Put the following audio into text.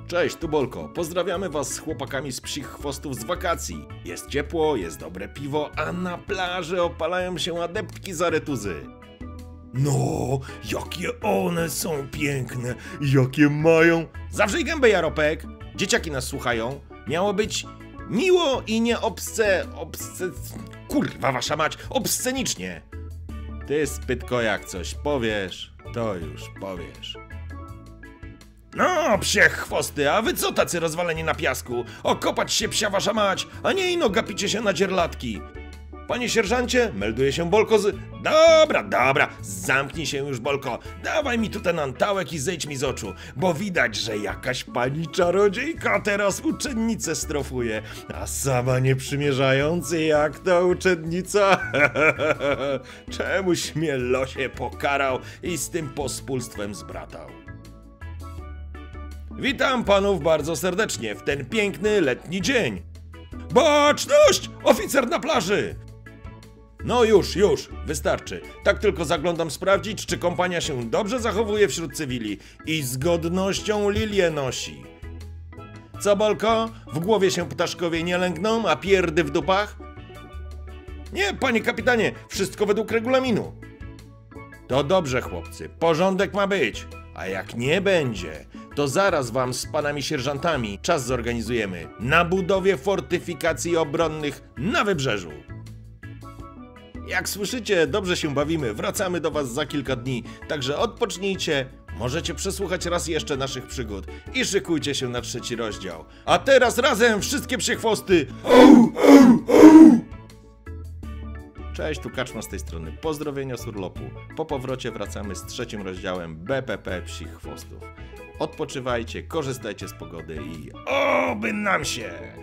Cześć, tu Bolko. Pozdrawiamy was z chłopakami z Psich Chwostów z wakacji. Jest ciepło, jest dobre piwo, a na plaży opalają się adeptki z aretuzy. No, jakie one są piękne, jakie mają... Zawrzyj gębę, Jaropek. Dzieciaki nas słuchają. Miało być miło i nie kurwa wasza mać, obscenicznie. Ty, spytko, jak coś powiesz, to już powiesz. No, psie chwosty, a wy co tacy rozwaleni na piasku? Okopać się, psia wasza mać, a nie ino gapicie się na dzierlatki. Panie sierżancie, melduje się Bolko z... Dobra, zamknij się już, Bolko. Dawaj mi tu ten antałek i zejdź mi z oczu, bo widać, że jakaś pani czarodziejka teraz uczennicę strofuje, a sama nie przymierzający jak ta uczennica. Czemuś mnie losie pokarał i z tym pospólstwem zbratał. Witam panów bardzo serdecznie w ten piękny letni dzień. Baczność! Oficer na plaży! No już, wystarczy. Tak tylko zaglądam sprawdzić, czy kompania się dobrze zachowuje wśród cywili i z godnością lilię nosi. Co, Bolko? W głowie się ptaszkowie nie lęgną, a pierdy w dupach? Nie, panie kapitanie, wszystko według regulaminu. To dobrze, chłopcy, porządek ma być. A jak nie będzie, to zaraz wam z panami sierżantami czas zorganizujemy na budowie fortyfikacji obronnych na wybrzeżu. Jak słyszycie, dobrze się bawimy, wracamy do was za kilka dni, także odpocznijcie, możecie przesłuchać raz jeszcze naszych przygód i szykujcie się na 3. rozdział. A teraz razem wszystkie psie chwosty! Cześć, tu Kaczma z tej strony, pozdrowienia z urlopu. Po powrocie wracamy z 3. rozdziałem BPP Psich Chwostów. Odpoczywajcie, korzystajcie z pogody i oby nam się!